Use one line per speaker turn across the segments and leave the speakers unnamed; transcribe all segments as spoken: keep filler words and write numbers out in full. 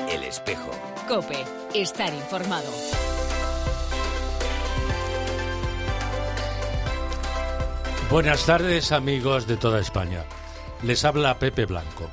El Espejo.
COPE. Estar informado.
Buenas tardes, amigos de toda España. Les habla Pepe Blanco.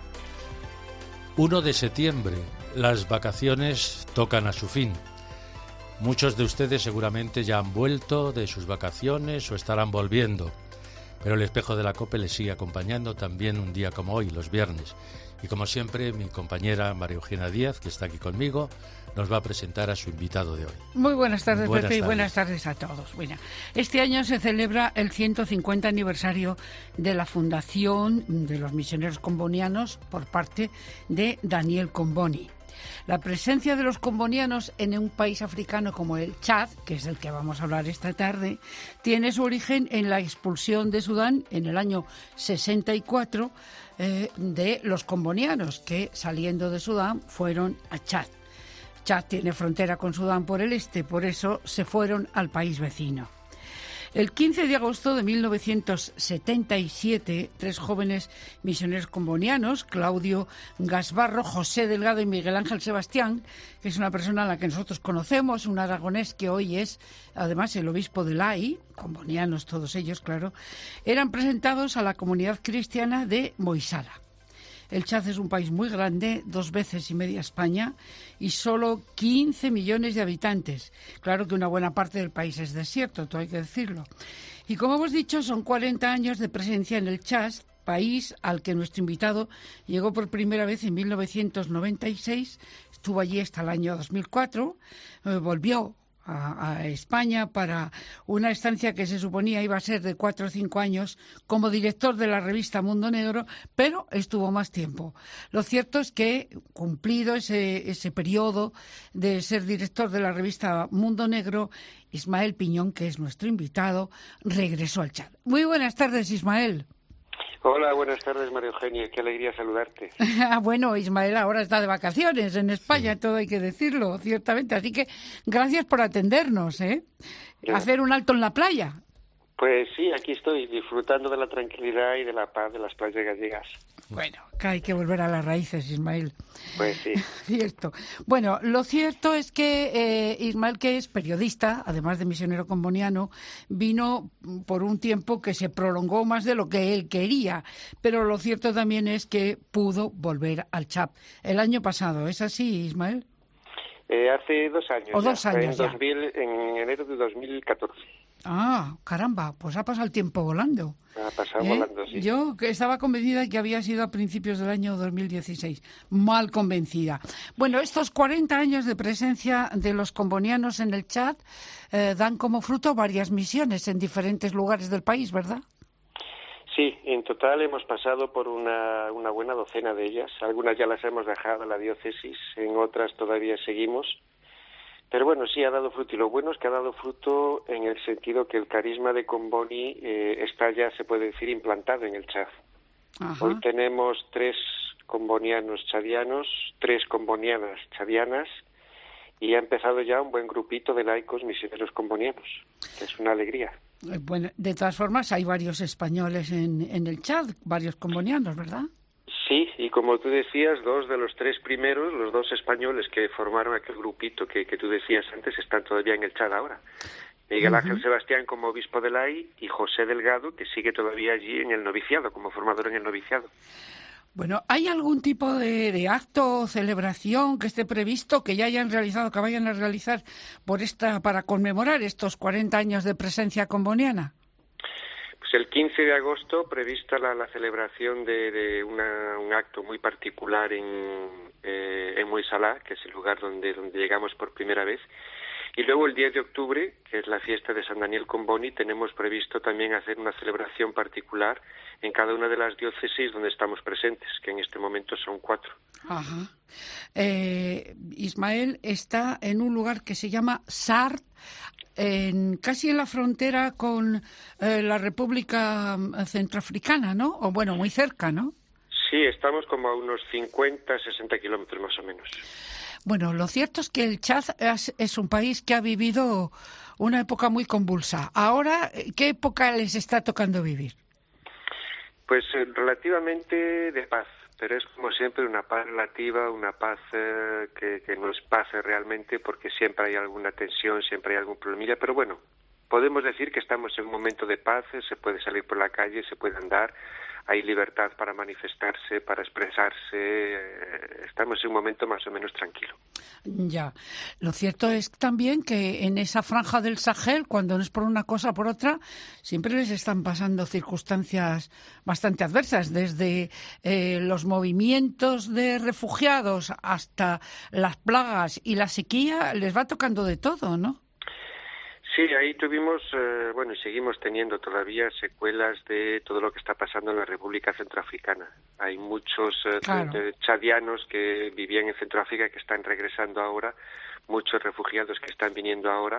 primero de septiembre, las vacaciones tocan a su fin. Muchos de ustedes seguramente ya han vuelto de sus vacaciones o estarán volviendo. Pero el Espejo de la COPE les sigue acompañando también un día como hoy, los viernes. Y como siempre, mi compañera María Eugenia Díaz, que está aquí conmigo, nos va a presentar a su invitado de hoy.
Muy buenas tardes,
buenas
Pepe,
tardes.
y buenas tardes a todos. Bueno, este año se celebra el ciento cincuenta aniversario de la fundación de los misioneros combonianos por parte de Daniel Comboni. La presencia de los combonianos en un país africano como el Chad, que es del que vamos a hablar esta tarde, tiene su origen en la expulsión de Sudán en el año sesenta y cuatro eh, de los combonianos, que saliendo de Sudán fueron a Chad. Chad tiene frontera con Sudán por el este, por eso se fueron al país vecino. El quince de agosto de mil novecientos setenta y siete, tres jóvenes misioneros combonianos, Claudio Gasbarro, José Delgado y Miguel Ángel Sebastián, que es una persona a la que nosotros conocemos, un aragonés que hoy es además el obispo de Lai, combonianos todos ellos, claro, eran presentados a la comunidad cristiana de Moisala. El Chad es un país muy grande, dos veces y media España, y solo quince millones de habitantes. Claro que una buena parte del país es desierto, todo hay que decirlo. Y como hemos dicho, son cuarenta años de presencia en el Chad, país al que nuestro invitado llegó por primera vez en mil novecientos noventa y seis, estuvo allí hasta el año dos mil cuatro, eh, volvió A, a España para una estancia que se suponía iba a ser de cuatro o cinco años como director de la revista Mundo Negro, pero estuvo más tiempo. Lo cierto es que, cumplido ese, ese periodo de ser director de la revista Mundo Negro, Ismael Piñón, que es nuestro invitado, regresó al Chad. Muy buenas tardes, Ismael.
Hola, buenas tardes, María Eugenia. Qué alegría saludarte.
Bueno, Ismael ahora está de vacaciones en España, sí. Todo hay que decirlo, ciertamente. Así que gracias por atendernos, ¿eh? Yeah. Hacer un alto en la playa.
Pues sí, aquí estoy, disfrutando de la tranquilidad y de la paz de las playas gallegas.
Bueno, que hay que volver a las raíces, Ismael.
Pues sí.
Cierto. Bueno, lo cierto es que eh, Ismael, que es periodista, además de misionero comboniano, vino por un tiempo que se prolongó más de lo que él quería. Pero lo cierto también es que pudo volver al Chad el año pasado. ¿Es así, Ismael?
Eh, hace dos años.
O dos
ya.
años
en,
ya.
dos mil, en enero de dos mil catorce.
Ah, caramba, pues ha pasado el tiempo volando.
Ha pasado
¿Eh?
volando, sí.
Yo que estaba convencida de que había sido a principios del año dos mil dieciséis. Mal convencida. Bueno, estos cuarenta años de presencia de los combonianos en el Chad eh, dan como fruto varias misiones en diferentes lugares del país, ¿verdad?
Sí, en total hemos pasado por una, una buena docena de ellas. Algunas ya las hemos dejado en la diócesis, en otras todavía seguimos. Pero bueno, sí ha dado fruto, y lo bueno es que ha dado fruto en el sentido que el carisma de Comboni eh, está ya, se puede decir, implantado en el Chad. Ajá. Hoy tenemos tres combonianos chadianos, tres combonianas chadianas, y ha empezado ya un buen grupito de laicos misioneros combonianos, que es una alegría.
Bueno, de todas formas hay varios españoles en, en el Chad, varios combonianos, ¿verdad?
Sí, y como tú decías, dos de los tres primeros, los dos españoles que formaron aquel grupito que, que tú decías antes, están todavía en el Chad ahora. Miguel uh-huh. Ángel Sebastián como obispo de Lai y José Delgado, que sigue todavía allí en el noviciado, como formador en el noviciado.
Bueno, ¿hay algún tipo de, de acto o celebración que esté previsto, que ya hayan realizado, que vayan a realizar por esta para conmemorar estos cuarenta años de presencia comboniana?
Pues el quince de agosto prevista la, la celebración de, de una, un acto muy particular en, eh, en Moisala, que es el lugar donde, donde llegamos por primera vez. Y luego el diez de octubre, que es la fiesta de San Daniel Comboni, tenemos previsto también hacer una celebración particular en cada una de las diócesis donde estamos presentes, que en este momento son cuatro.
Ajá. Eh, Ismael está en un lugar que se llama Sart, en, casi en la frontera con eh, la República Centroafricana, ¿no? O bueno, muy cerca, ¿no?
Sí, estamos como a unos cincuenta, sesenta kilómetros más o menos.
Bueno, lo cierto es que el Chad es, es un país que ha vivido una época muy convulsa. Ahora, ¿qué época les está tocando vivir?
Pues eh, relativamente de paz, pero es como siempre una paz relativa, una paz eh, que, que no es paz realmente, porque siempre hay alguna tensión, siempre hay algún problemilla, pero bueno, podemos decir que estamos en un momento de paz, se puede salir por la calle, se puede andar, hay libertad para manifestarse, para expresarse, estamos en un momento más o menos tranquilo.
Ya, lo cierto es también que en esa franja del Sahel, cuando no es por una cosa o por otra, siempre les están pasando circunstancias bastante adversas, desde eh, los movimientos de refugiados hasta las plagas y la sequía, les va tocando de todo, ¿no?
Sí, ahí tuvimos, eh, bueno, y seguimos teniendo todavía secuelas de todo lo que está pasando en la República Centroafricana. Hay muchos eh,
claro.
chadianos que vivían en Centroáfrica que están regresando ahora, muchos refugiados que están viniendo ahora.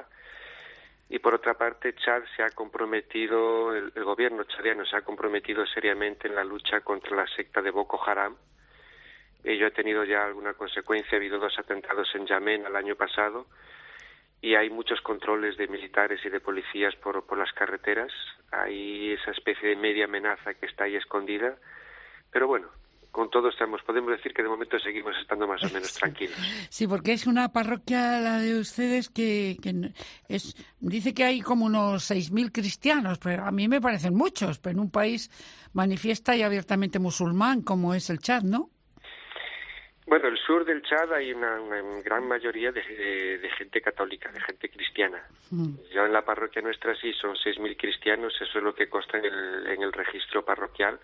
Y por otra parte, Chad se ha comprometido, el, el gobierno chadiano se ha comprometido seriamente en la lucha contra la secta de Boko Haram. Ello ha tenido ya alguna consecuencia, ha habido dos atentados en Yemen el año pasado, y hay muchos controles de militares y de policías por, por las carreteras. Hay esa especie de media amenaza que está ahí escondida, pero bueno, con todo estamos, podemos decir que de momento seguimos estando más o menos tranquilos.
Sí, porque es una parroquia, la de ustedes, que, que es, dice que hay como unos seis mil cristianos, pero a mí me parecen muchos, pero en un país manifiesta y abiertamente musulmán como es el Chad, ¿no?
Bueno, el sur del Chad hay una, una gran mayoría de, de, de gente católica, de gente cristiana. Mm. Yo en la parroquia nuestra sí son seis mil cristianos, eso es lo que consta en el, en el registro parroquial.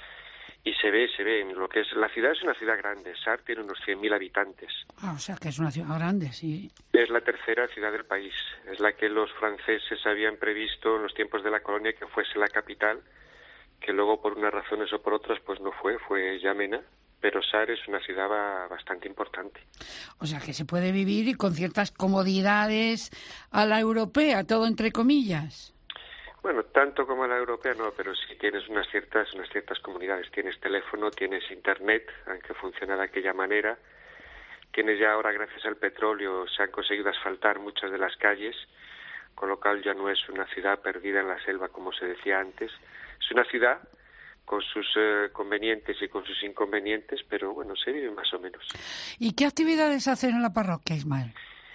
Y se ve, se ve, en lo que es, la ciudad es una ciudad grande, Sar tiene unos cien mil habitantes.
Ah, o sea que es una ciudad grande, sí.
Es la tercera ciudad del país, es la que los franceses habían previsto en los tiempos de la colonia que fuese la capital, que luego por unas razones o por otras pues no fue, fue Yamena. Pero Sar es una ciudad bastante importante.
O sea, que se puede vivir y con ciertas comodidades a la europea, todo entre comillas.
Bueno, tanto como a la europea no, pero sí tienes unas ciertas unas ciertas comunidades. Tienes teléfono, tienes internet, aunque funciona de aquella manera. Tienes ya ahora, gracias al petróleo, se han conseguido asfaltar muchas de las calles, con lo cual ya no es una ciudad perdida en la selva, como se decía antes. Es una ciudad con sus eh, convenientes y con sus inconvenientes, pero bueno, se vive más o menos.
¿Y qué actividades hacen en la parroquia, Ismael?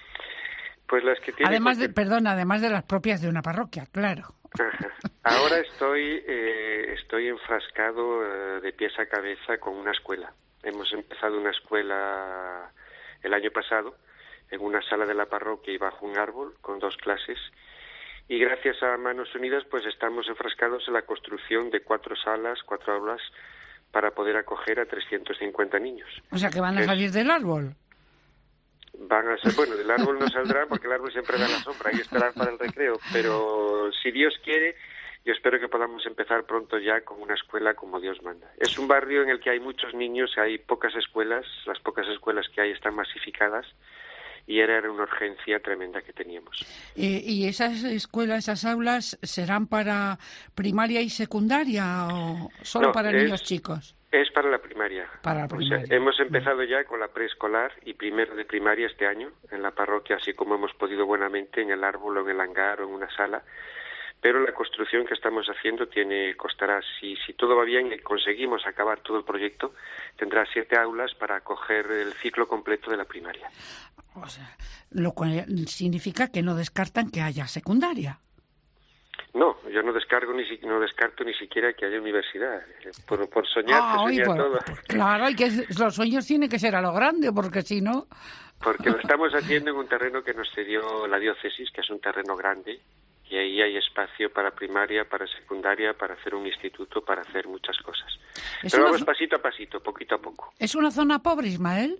Pues las que tienen...
Además de,
cualquier...
perdón, además de las propias de una parroquia, claro.
Ajá. Ahora estoy eh, estoy enfrascado eh, de pies a cabeza con una escuela. Hemos empezado una escuela el año pasado en una sala de la parroquia y bajo un árbol con dos clases. Y gracias a Manos Unidas, pues estamos enfrascados en la construcción de cuatro salas, cuatro aulas, para poder acoger a trescientos cincuenta niños.
O sea, que van a
es,
salir del árbol.
Van a ser, bueno, del árbol no saldrán porque el árbol siempre da la sombra, hay que esperar para el recreo, pero si Dios quiere, yo espero que podamos empezar pronto ya con una escuela como Dios manda. Es un barrio en el que hay muchos niños, hay pocas escuelas, las pocas escuelas que hay están masificadas, y era una urgencia tremenda que teníamos.
Eh, ¿Y esas escuelas, esas aulas, serán para primaria y secundaria o solo
no,
para
es,
niños chicos?
Es para la primaria.
Para la primaria.
O sea, hemos empezado ya con la preescolar y primero de primaria este año en la parroquia, así como hemos podido buenamente en el árbol o en el hangar o en una sala. Pero la construcción que estamos haciendo tiene costará, si, si todo va bien y conseguimos acabar todo el proyecto, tendrá siete aulas para acoger el ciclo completo de la primaria.
O sea, lo cual significa que no descartan que haya secundaria.
No, yo no descargo ni si, no descarto ni siquiera que haya universidad. Por, por soñar
ah,
se soña
pues,
todo.
Pues claro, y que los sueños tienen que ser a lo grande, porque si no...
Porque lo estamos haciendo en un terreno que nos cedió la diócesis, que es un terreno grande, y ahí hay espacio para primaria, para secundaria, para hacer un instituto, para hacer muchas cosas. Pero vamos pasito a pasito, poquito a poco.
¿Es una zona pobre, Ismael?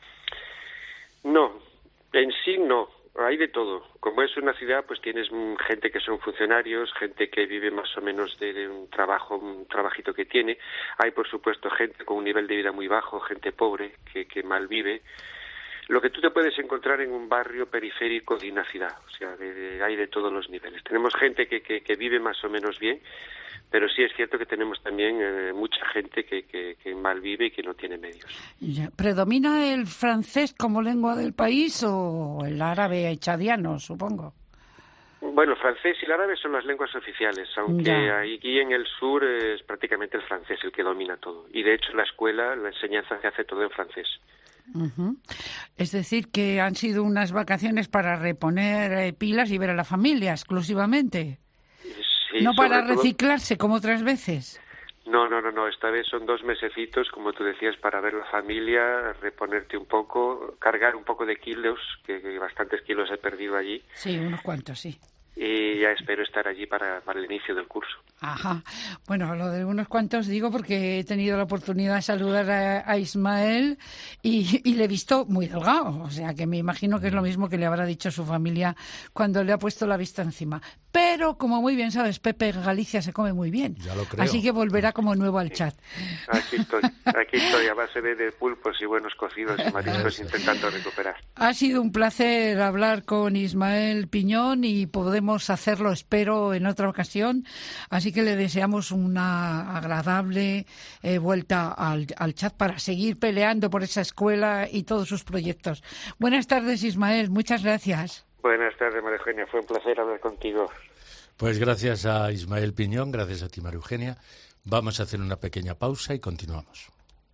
No, en sí no. Hay de todo. Como es una ciudad, pues tienes gente que son funcionarios, gente que vive más o menos de, de un trabajo, un trabajito que tiene. Hay, por supuesto, gente con un nivel de vida muy bajo, gente pobre que, que mal vive. Lo que tú te puedes encontrar en un barrio periférico de una ciudad, o sea, de, de, hay de todos los niveles. Tenemos gente que, que, que vive más o menos bien, pero sí es cierto que tenemos también eh, mucha gente que, que, que mal vive y que no tiene medios.
¿Predomina el francés como lengua del país o el árabe chadiano, supongo?
Bueno, el francés y el árabe son las lenguas oficiales, aunque ya. Aquí en el sur es prácticamente el francés el que domina todo. Y de hecho en la escuela la enseñanza se hace todo en francés.
Uh-huh. Es decir, que han sido unas vacaciones para reponer eh, pilas y ver a la familia exclusivamente.
Sí,
no para
todo...
reciclarse como otras veces.
No, no, no, no. Esta vez son dos mesecitos, como tú decías, para ver la familia, reponerte un poco, cargar un poco de kilos, que, que bastantes kilos he perdido allí.
Sí, unos cuantos, sí.
Y ya espero estar allí para, para el inicio del curso.
Ajá. Bueno, lo de unos cuantos digo porque he tenido la oportunidad de saludar a, a Ismael y, y le he visto muy delgado. O sea, que me imagino que es lo mismo que le habrá dicho su familia cuando le ha puesto la vista encima. Pero, como muy bien sabes, Pepe, en Galicia se come muy bien.
Ya lo creo.
Así que volverá como nuevo al chat.
Aquí estoy, aquí estoy a base de, de pulpos y buenos cocidos y mariscos intentando recuperar.
Ha sido un placer hablar con Ismael Piñón y podemos hacerlo, espero, en otra ocasión. Así que le deseamos una agradable eh, vuelta al, al chat para seguir peleando por esa escuela y todos sus proyectos. Buenas tardes, Ismael. Muchas gracias.
Buenas tardes, María Eugenia. Fue un placer hablar contigo.
Pues gracias a Ismael Piñón, gracias a ti, María Eugenia. Vamos a hacer una pequeña pausa y continuamos.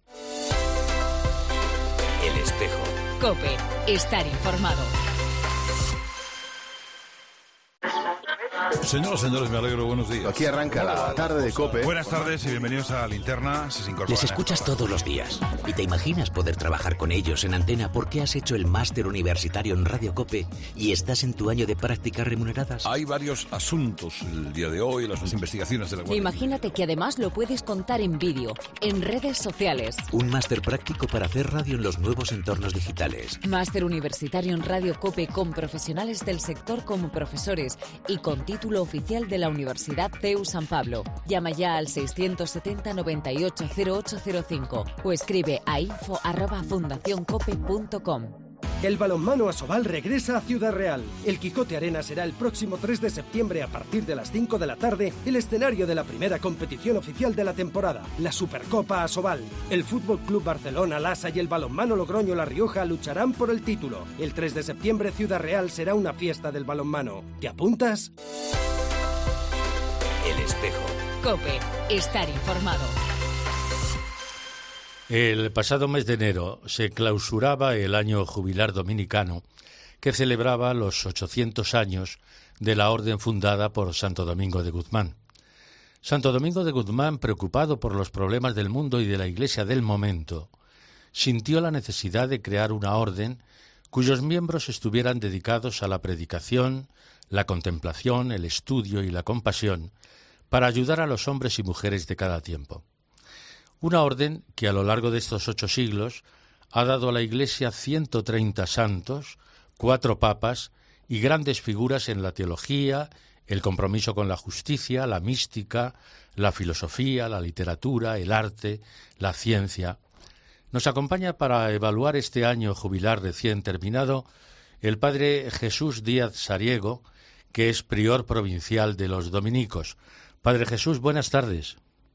El Espejo. COPE. Estar informado.
Señoras, señores, me alegro. Buenos días.
Aquí arranca la tarde de COPE.
Buenas tardes y bienvenidos a Linterna. Si se incorporan.
Les escuchas todos los días y te imaginas poder trabajar con ellos en antena porque has hecho el máster universitario en Radio COPE y estás en tu año de prácticas remuneradas.
Hay varios asuntos el día de hoy, las investigaciones de la Guardia.
Imagínate que además lo puedes contar en vídeo, en redes sociales.
Un máster práctico para hacer radio en los nuevos entornos digitales.
Máster universitario en Radio COPE con profesionales del sector como profesores y con título oficial de la Universidad C E U San Pablo. Llama ya al seiscientos setenta noventa y ocho cero ocho cero cinco o escribe a info arroba fundacioncope punto com.
El balonmano Asobal regresa a Ciudad Real. El Quijote Arena será el próximo tres de septiembre a partir de las cinco de la tarde el escenario de la primera competición oficial de la temporada, la Supercopa Asobal. El Fútbol Club Barcelona, Lasa y el balonmano Logroño La Rioja lucharán por el título. El tres de septiembre Ciudad Real será una fiesta del balonmano. ¿Te apuntas?
El Espejo.
COPE. Estar informado.
El pasado mes de enero se clausuraba el año jubilar dominicano que celebraba los ochocientos años de la orden fundada por Santo Domingo de Guzmán. Santo Domingo de Guzmán, preocupado por los problemas del mundo y de la Iglesia del momento, sintió la necesidad de crear una orden cuyos miembros estuvieran dedicados a la predicación, la contemplación, el estudio y la compasión para ayudar a los hombres y mujeres de cada tiempo. Una orden que a lo largo de estos ocho siglos ha dado a la Iglesia ciento treinta santos, cuatro papas y grandes figuras en la teología, el compromiso con la justicia, la mística, la filosofía, la literatura, el arte, la ciencia. Nos acompaña para evaluar este año jubilar recién terminado el padre Jesús Díaz Sariego, que es prior provincial de los dominicos. Padre Jesús, buenas tardes.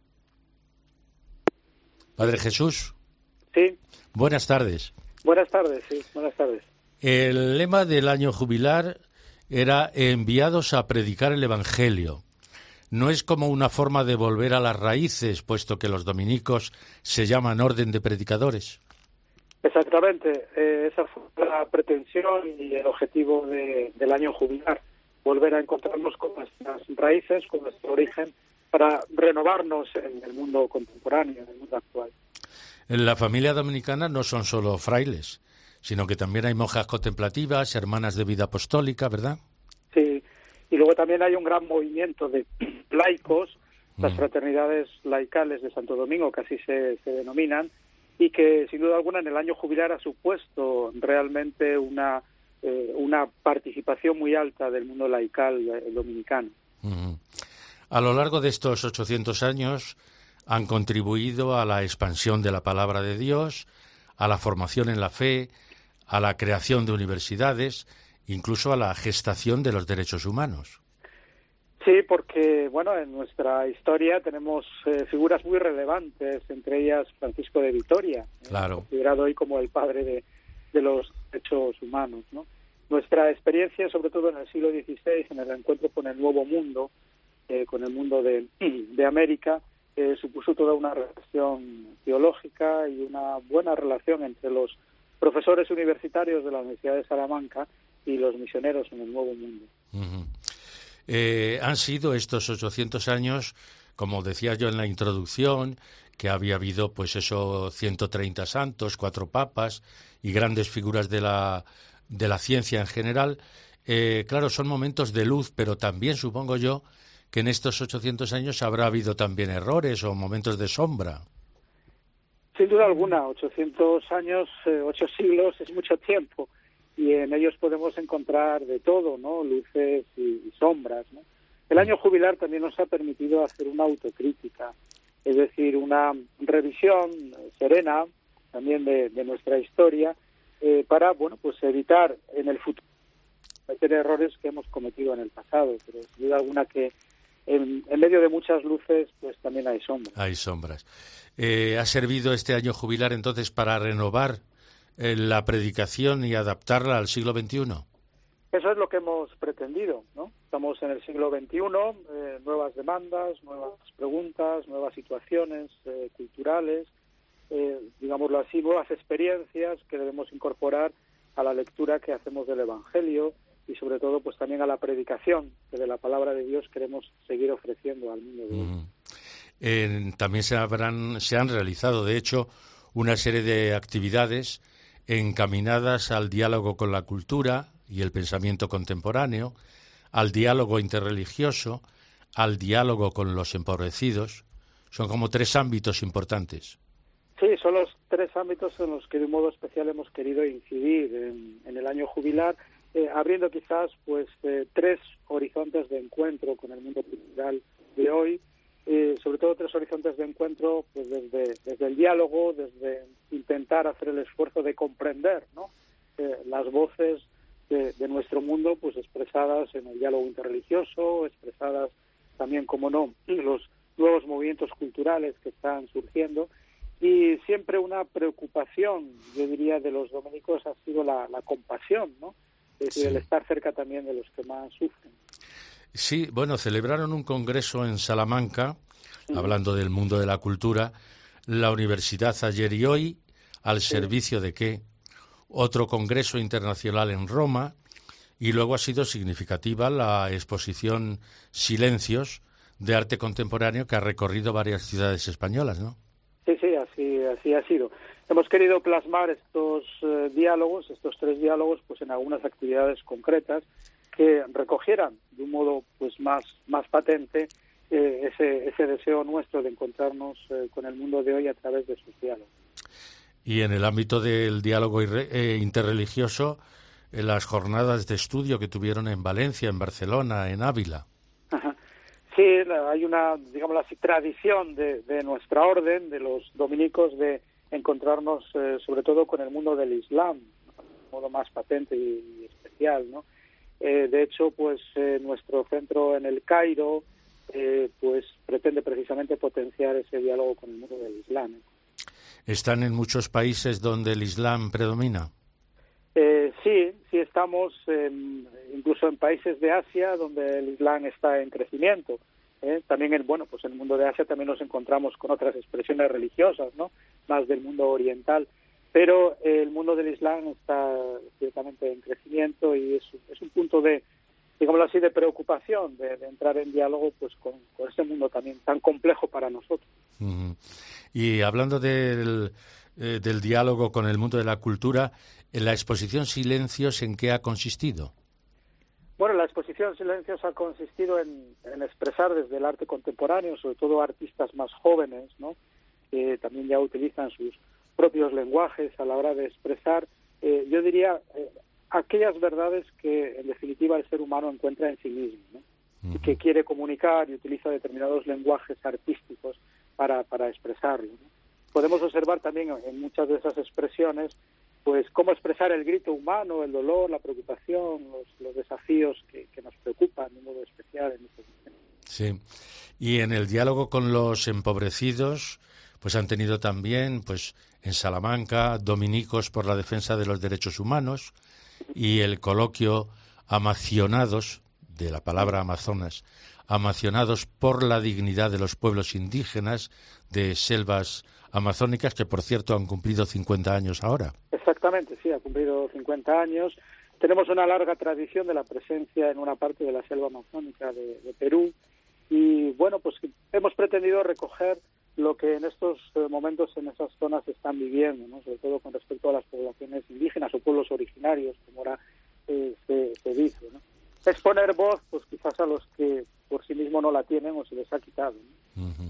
Padre Jesús.
Sí.
Buenas tardes.
Buenas tardes, sí, buenas tardes.
El lema del año jubilar era enviados a predicar el Evangelio. No es como una forma de volver a las raíces, puesto que los dominicos se llaman orden de predicadores.
Exactamente, eh, esa fue la pretensión y el objetivo de, del año jubilar, volver a encontrarnos con nuestras raíces, con nuestro origen, para renovarnos en el mundo contemporáneo, en el mundo actual.
En la familia dominicana no son solo frailes, sino que también hay monjas contemplativas, hermanas de vida apostólica, ¿verdad?
Sí, y luego también hay un gran movimiento de laicos, las mm. fraternidades laicales de Santo Domingo, que así se, se denominan, y que sin duda alguna en el año jubilar ha supuesto realmente una, eh, una participación muy alta del mundo laical eh, dominicano.
Mm. A lo largo de estos ochocientos años han contribuido a la expansión de la palabra de Dios, a la formación en la fe, a la creación de universidades, incluso a la gestación de los derechos humanos.
Sí, porque bueno, en nuestra historia tenemos eh, figuras muy relevantes, entre ellas Francisco de Vitoria,
claro.
eh, considerado hoy como el padre de, de los derechos humanos, ¿no? nuestra experiencia, sobre todo en el siglo dieciséis, en el encuentro con el Nuevo Mundo, eh, con el mundo de, de América, eh, supuso toda una relación teológica y una buena relación entre los profesores universitarios de la Universidad de Salamanca y los misioneros en el Nuevo Mundo.
Uh-huh. Eh, han sido estos ochocientos años, como decía yo en la introducción, que había habido, pues eso, ciento treinta santos, cuatro papas y grandes figuras de la, de la ciencia en general. Eh, claro, son momentos de luz, pero también supongo yo que en estos ochocientos años habrá habido también errores o momentos de sombra.
Sin duda alguna, ochocientos años, eh, ocho siglos es mucho tiempo, y en ellos podemos encontrar de todo, ¿no? Luces y, y sombras, ¿no? El año jubilar también nos ha permitido hacer una autocrítica, es decir, una revisión serena también de, de nuestra historia, eh, para, bueno, pues evitar en el futuro cometer errores que hemos cometido en el pasado, pero sin duda alguna que en, en medio de muchas luces, pues también hay sombras.
Hay sombras. Eh, ¿Ha servido este año jubilar entonces para renovar eh, la predicación y adaptarla al siglo veintiuno?
Eso es lo que hemos pretendido, ¿no? Estamos en el siglo veintiuno, eh, nuevas demandas, nuevas preguntas, nuevas situaciones eh, culturales, eh, digámoslo así, nuevas experiencias que debemos incorporar a la lectura que hacemos del Evangelio y sobre todo pues también a la predicación que de la palabra de Dios queremos seguir ofreciendo al mundo de hoy.
Uh-huh. Eh, también se habrán, se han realizado, de hecho, una serie de actividades encaminadas al diálogo con la cultura y el pensamiento contemporáneo, al diálogo interreligioso, al diálogo con los empobrecidos. Son como tres ámbitos importantes.
Sí, son los tres ámbitos en los que de un modo especial hemos querido incidir en, en el año jubilar, eh, abriendo quizás pues eh, tres horizontes de encuentro con el mundo cultural de hoy, eh, sobre todo tres horizontes de encuentro pues desde, desde el diálogo, desde intentar hacer el esfuerzo de comprender, ¿no? eh, las voces de, de nuestro mundo pues expresadas en el diálogo interreligioso, expresadas también, como no, en los nuevos movimientos culturales que están surgiendo. Y siempre una preocupación, yo diría, de los dominicos ha sido la, la compasión, ¿no? Es decir, sí. El estar cerca también de los que más sufren.
Sí, bueno, celebraron un congreso en Salamanca, sí. Hablando del mundo de la cultura, la universidad ayer y hoy, al sí. servicio de qué, otro congreso internacional en Roma, y luego ha sido significativa la exposición Silencios de arte contemporáneo que ha recorrido varias ciudades españolas, ¿no?
Sí, sí, así, así ha sido. Hemos querido plasmar estos eh, diálogos, estos tres diálogos, pues en algunas actividades concretas que recogieran de un modo pues más, más patente eh, ese, ese deseo nuestro de encontrarnos eh, con el mundo de hoy a través de sus diálogos.
Y en el ámbito del diálogo irre, eh, interreligioso, en las jornadas de estudio que tuvieron en Valencia, en Barcelona, en Ávila.
Ajá. Sí, hay una, digamos así, tradición de, de nuestra orden, de los dominicos, de encontrarnos eh, sobre todo con el mundo del Islam, ¿no? De modo más patente y, y especial, ¿no? Eh, de hecho, pues eh, nuestro centro en el Cairo, eh, pues pretende precisamente potenciar ese diálogo con el mundo del Islam, ¿eh?
¿Están en muchos países donde el Islam predomina?
Eh, sí, sí estamos eh, incluso en países de Asia donde el Islam está en crecimiento. ¿eh? También en, bueno, pues en el mundo de Asia también nos encontramos con otras expresiones religiosas, ¿no? Más del mundo oriental, pero eh, el mundo del Islam está ciertamente en crecimiento y es, es un punto de, digámoslo así, de preocupación, de, de entrar en diálogo pues con, con este mundo también tan complejo para nosotros.
Uh-huh. Y hablando del, eh, del diálogo con el mundo de la cultura, ¿en la exposición Silencios en qué ha consistido?
Bueno, la exposición Silencios ha consistido en, en expresar desde el arte contemporáneo, sobre todo artistas más jóvenes, ¿no? Que también ya utilizan sus propios lenguajes a la hora de expresar, eh, yo diría, eh, aquellas verdades que en definitiva el ser humano encuentra en sí mismo, ¿no? Uh-huh. Y que quiere comunicar y utiliza determinados lenguajes artísticos para, para expresarlo, ¿no? Podemos observar también en muchas de esas expresiones pues cómo expresar el grito humano, el dolor, la preocupación, los, los desafíos que, que nos preocupan de un modo especial en este momento.
Sí, y en el diálogo con los empobrecidos, pues han tenido también, pues en Salamanca, dominicos por la defensa de los derechos humanos, y el coloquio Amacionados, de la palabra Amazonas, Amacionados por la dignidad de los pueblos indígenas de selvas amazónicas, que por cierto han cumplido cincuenta años ahora.
Exactamente, sí, ha cumplido cincuenta años. Tenemos una larga tradición de la presencia en una parte de la selva amazónica de, de Perú y, bueno, pues hemos pretendido recoger lo que en estos momentos en esas zonas están viviendo, ¿no? Sobre todo con respecto a las poblaciones indígenas o pueblos originarios, como ahora eh, se, se dice, ¿no? Es poner voz, pues quizás a los que por sí mismos no la tienen o se les ha quitado, ¿no?
Uh-huh.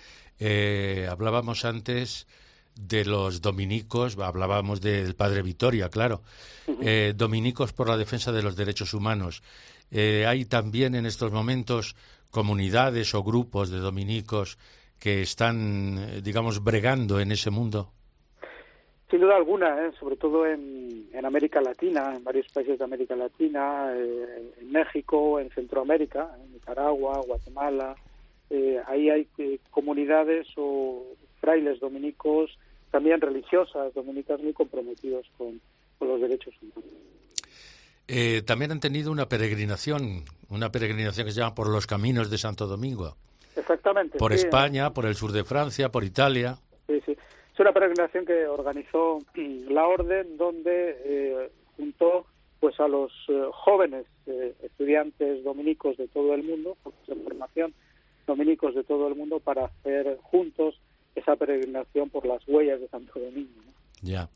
Eh, hablábamos antes de los dominicos, hablábamos del padre Vitoria, claro, uh-huh. eh, dominicos por la defensa de los derechos humanos. Eh, hay también en estos momentos comunidades o grupos de dominicos que están, digamos, bregando en ese mundo.
Sin duda alguna, ¿eh? Sobre todo en, en América Latina, en varios países de América Latina, eh, en México, en Centroamérica, en Nicaragua, Guatemala. Eh, ahí hay eh, comunidades o frailes dominicos, también religiosas dominicas, muy comprometidos con, con los derechos humanos.
Eh, también han tenido una peregrinación, una peregrinación que se llama por los caminos de Santo Domingo.
Exactamente.
Por
sí,
España,
¿eh?
por el sur de Francia, por Italia.
Sí, sí. Es una peregrinación que organizó la Orden, donde eh, juntó pues a los eh, jóvenes eh, estudiantes dominicos de todo el mundo, de formación dominicos de todo el mundo, para hacer juntos esa peregrinación por las huellas de Santo Domingo, ¿no?
Ya,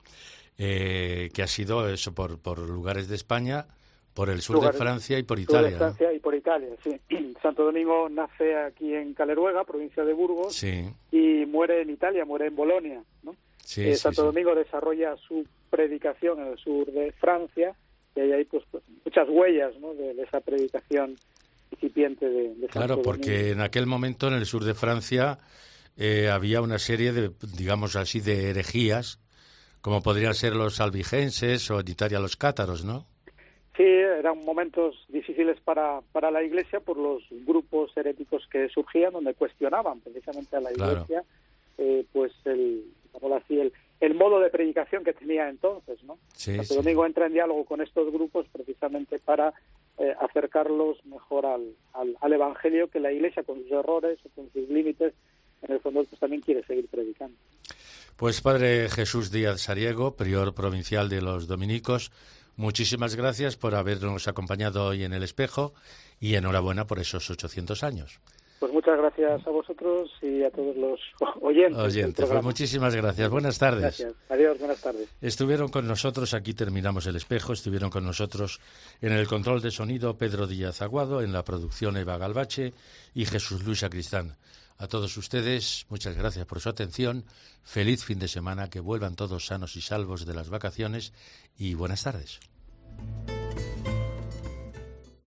eh, que ha sido eso por, por lugares de España, por el sur
lugares,
de Francia y por
sur
Italia.
De Francia, ¿no? Y por Italia, sí. Santo Domingo nace aquí en Caleruega, provincia de Burgos,
sí.
y muere en Italia, muere en Bolonia, ¿no?
Sí,
eh,
sí,
Santo
sí.
Domingo desarrolla su predicación en el sur de Francia, y ahí hay pues, pues muchas huellas, ¿no? de, de esa predicación incipiente de, de Santo
Claro,
Domingo.
porque en aquel momento en el sur de Francia eh, había una serie de, digamos así, de herejías, como podrían ser los albigenses o en Italia los cátaros, ¿no?
Sí, eran momentos difíciles para, para la Iglesia por los grupos heréticos que surgían, donde cuestionaban precisamente a la Iglesia, claro. eh, pues el, digamos así, el, el modo de predicación que tenía entonces, ¿no?
Sí,
Santo
sí.
Domingo entra en diálogo con estos grupos precisamente para eh, acercarlos mejor al, al, al Evangelio, que la Iglesia, con sus errores o con sus límites, en el fondo pues también quiere seguir predicando.
Pues Padre Jesús Díaz Sariego, prior provincial de los dominicos, muchísimas gracias por habernos acompañado hoy en El Espejo y enhorabuena por esos ochocientos años.
Pues muchas gracias a vosotros y a todos los oyentes.
Oyentes, pues muchísimas gracias. Buenas tardes.
Gracias. Adiós, buenas tardes.
Estuvieron con nosotros, aquí terminamos El Espejo, estuvieron con nosotros en el control de sonido Pedro Díaz Aguado, en la producción Eva Galvache y Jesús Luis Sacristán. A todos ustedes, muchas gracias por su atención. Feliz fin de semana, que vuelvan todos sanos y salvos de las vacaciones y buenas tardes.